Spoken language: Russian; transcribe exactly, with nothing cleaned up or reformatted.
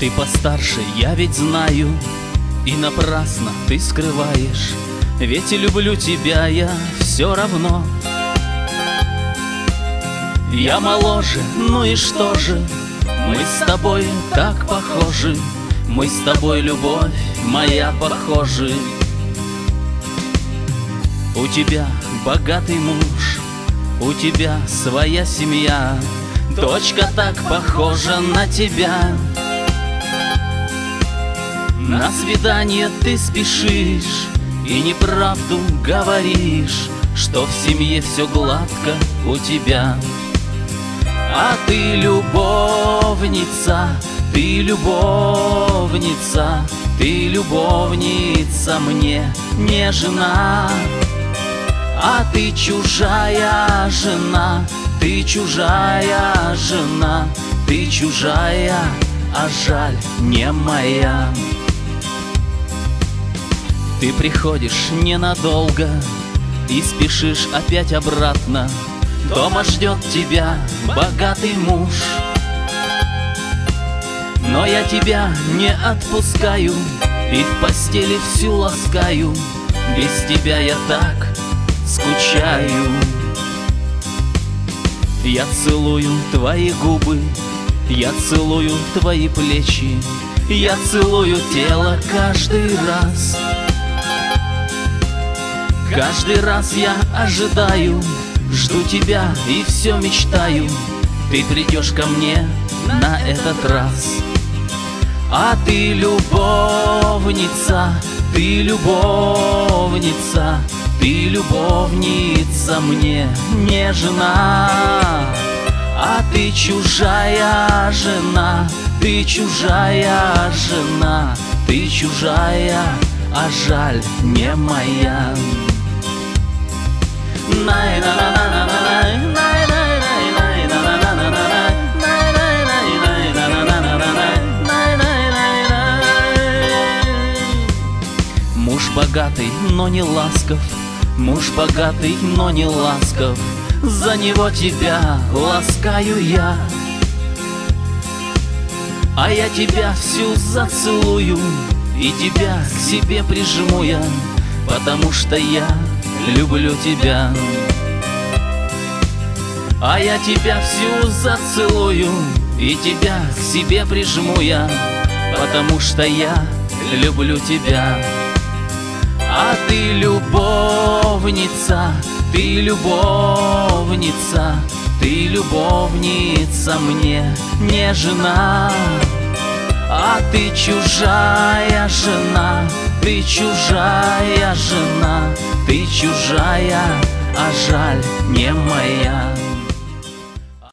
Ты постарше, я ведь знаю, и напрасно ты скрываешь, ведь и люблю тебя я все равно. Я моложе, ну и что же, мы с тобой так похожи, мы с тобой, любовь моя, похожи. У тебя богатый муж, у тебя своя семья, дочка так похожа на тебя. На свидание ты спешишь и неправду говоришь, что в семье все гладко у тебя. А ты любовница, ты любовница, ты любовница мне, не жена. А ты чужая жена, ты чужая жена, ты чужая, а жаль не моя. Ты приходишь ненадолго и спешишь опять обратно. Дома ждет тебя богатый муж, но я тебя не отпускаю и в постели всю ласкаю. Без тебя я так скучаю. Я целую твои губы, я целую твои плечи, я целую тело каждый раз. Каждый раз я ожидаю, жду тебя и все мечтаю, ты придешь ко мне на этот раз. А ты любовница, ты любовница, ты любовница мне, не жена. А ты чужая жена, ты чужая жена, ты чужая, а жаль не моя. Муж богатый, но не ласков, муж богатый, но не ласков, за него тебя ласкаю я. А я тебя всю зацелую и тебя к себе прижму я, потому что я люблю тебя. А я тебя всю зацелую и тебя к себе прижму я, потому что я люблю тебя. А ты любовница, ты любовница, ты любовница мне, не жена. А ты чужая жена, ты чужая жена, ты чужая, а жаль не моя.